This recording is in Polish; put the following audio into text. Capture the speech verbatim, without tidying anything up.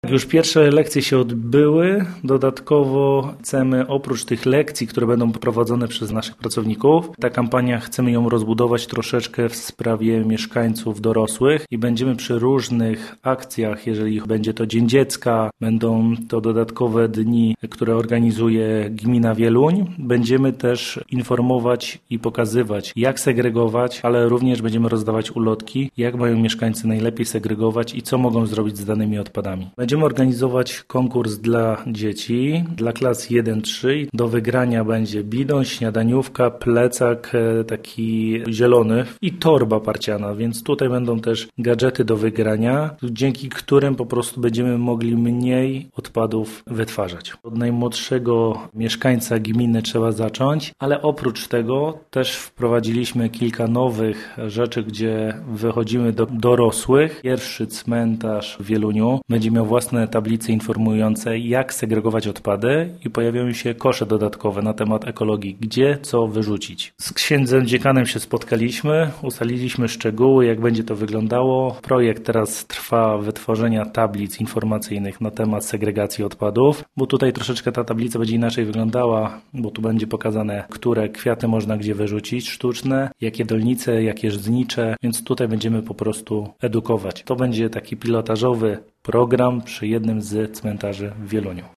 Już pierwsze lekcje się odbyły. Dodatkowo chcemy oprócz tych lekcji, które będą prowadzone przez naszych pracowników, ta kampania chcemy ją rozbudować troszeczkę w sprawie mieszkańców dorosłych i będziemy przy różnych akcjach, jeżeli będzie to Dzień Dziecka, będą to dodatkowe dni, które organizuje gmina Wieluń, będziemy też informować i pokazywać, jak segregować, ale również będziemy rozdawać ulotki, jak mają mieszkańcy najlepiej segregować i co mogą zrobić z danymi odpadami. Będziemy organizować konkurs dla dzieci, dla klas jeden trzy. Do wygrania będzie bidon, śniadaniówka, plecak taki zielony i torba parciana, więc tutaj będą też gadżety do wygrania, dzięki którym po prostu będziemy mogli mniej odpadów wytwarzać. Od najmłodszego mieszkańca gminy trzeba zacząć, ale oprócz tego też wprowadziliśmy kilka nowych rzeczy, gdzie wychodzimy do dorosłych. Pierwszy cmentarz w Wieluniu będzie miał własne tablice informujące, jak segregować odpady i pojawiają się kosze dodatkowe na temat ekologii, gdzie co wyrzucić. Z księdzem dziekanem się spotkaliśmy, ustaliliśmy szczegóły, jak będzie to wyglądało. Projekt teraz trwa wytworzenia tablic informacyjnych na temat segregacji odpadów, bo tutaj troszeczkę ta tablica będzie inaczej wyglądała, bo tu będzie pokazane, które kwiaty można gdzie wyrzucić, sztuczne, jakie dolnice, jakie żnicze, więc tutaj będziemy po prostu edukować. To będzie taki pilotażowy program przy jednym z cmentarzy w Wieluniu.